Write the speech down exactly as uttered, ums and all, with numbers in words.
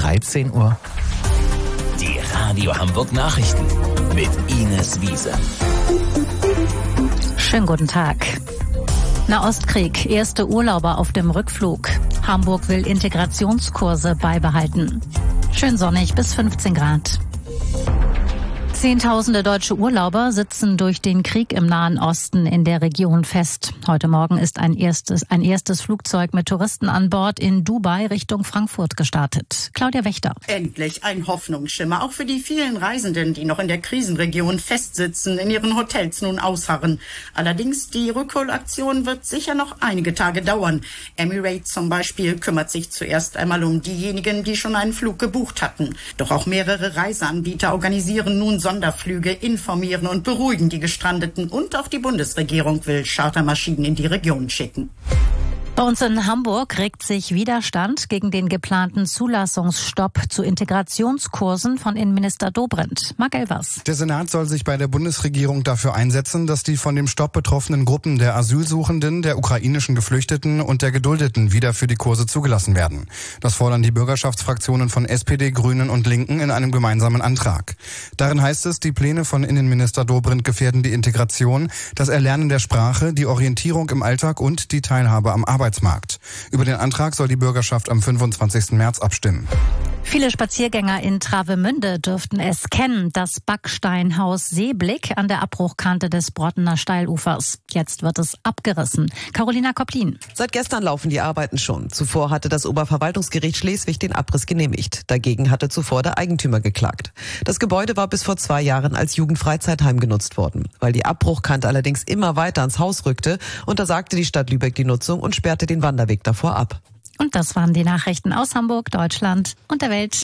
dreizehn Uhr. Die Radio Hamburg Nachrichten mit Ines Wiese. Schönen guten Tag. Nahostkrieg, erste Urlauber auf dem Rückflug. Hamburg will Integrationskurse beibehalten. Schön sonnig bis fünfzehn Grad. Zehntausende deutsche Urlauber sitzen durch den Krieg im Nahen Osten in der Region fest. Heute Morgen ist ein erstes, ein erstes Flugzeug mit Touristen an Bord in Dubai Richtung Frankfurt gestartet. Claudia Wächter. Endlich ein Hoffnungsschimmer, auch für die vielen Reisenden, die noch in der Krisenregion festsitzen, in ihren Hotels nun ausharren. Allerdings, die Rückholaktion wird sicher noch einige Tage dauern. Emirates zum Beispiel kümmert sich zuerst einmal um diejenigen, die schon einen Flug gebucht hatten. Doch auch mehrere Reiseanbieter organisieren nun Sonderflüge, informieren und beruhigen die Gestrandeten, und auch die Bundesregierung will Chartermaschinen in die Region schicken. Bei uns in Hamburg regt sich Widerstand gegen den geplanten Zulassungsstopp zu Integrationskursen von Innenminister Dobrindt. Marc Elvers. Der Senat soll sich bei der Bundesregierung dafür einsetzen, dass die von dem Stopp betroffenen Gruppen der Asylsuchenden, der ukrainischen Geflüchteten und der Geduldeten wieder für die Kurse zugelassen werden. Das fordern die Bürgerschaftsfraktionen von S P D, Grünen und Linken in einem gemeinsamen Antrag. Darin heißt es, die Pläne von Innenminister Dobrindt gefährden die Integration, das Erlernen der Sprache, die Orientierung im Alltag und die Teilhabe am Arbeitsmarkt. Arbeitsmarkt. Über den Antrag soll die Bürgerschaft am fünfundzwanzigsten März abstimmen. Viele Spaziergänger in Travemünde dürften es kennen, das Backsteinhaus Seeblick an der Abbruchkante des Brottener Steilufers. Jetzt wird es abgerissen. Carolina Kopplin. Seit gestern laufen die Arbeiten schon. Zuvor hatte das Oberverwaltungsgericht Schleswig den Abriss genehmigt. Dagegen hatte zuvor der Eigentümer geklagt. Das Gebäude war bis vor zwei Jahren als Jugendfreizeitheim genutzt worden. Weil die Abbruchkante allerdings immer weiter ans Haus rückte, untersagte die Stadt Lübeck die Nutzung und sperrte den Wanderweg davor ab. Und das waren die Nachrichten aus Hamburg, Deutschland und der Welt.